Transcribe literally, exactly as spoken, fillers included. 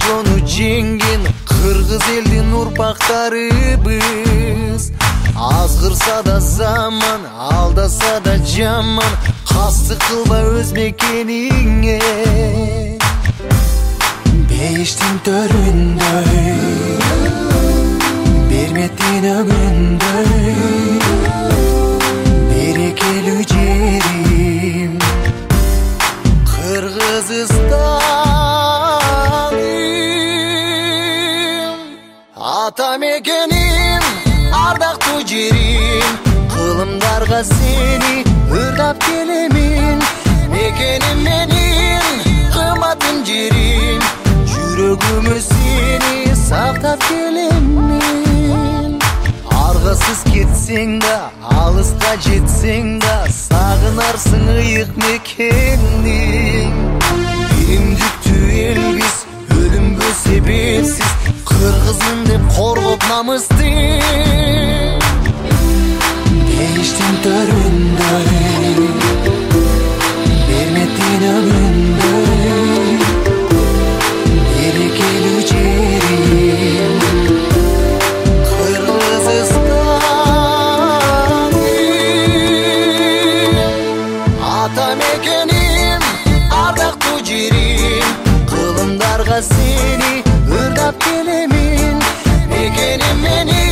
жону жеңген кыргыз элдин урпактарыбыз. Азгырса да заман, алдаса да жаман, кастык кылба өз мекениңе. Бейиштин төрүндөй, берметтин өгүндөй, берекелүү жерим Кыргызстаным. Ата мекеним, ардактуу жерим, кылымдарга сени ырдап келемин. Мекеним менин, кымбатын жерим, жүрөгүмө сени сактап келемин. Аргасыз кетсең да, алыска жетсең да, сагынарсың ыйык мекениң. Биримдиктүү элбиз, өлүмгө себепсиз, кыргызмын деп коргоп намысты. Бейиштин төрүндөй, берметтин өгүндөй, берекелүү жерим Кыргызстаным. Ата мекеним, ардактуу жерим, кылымдарга сени ырдап келемин. Мекеним менин,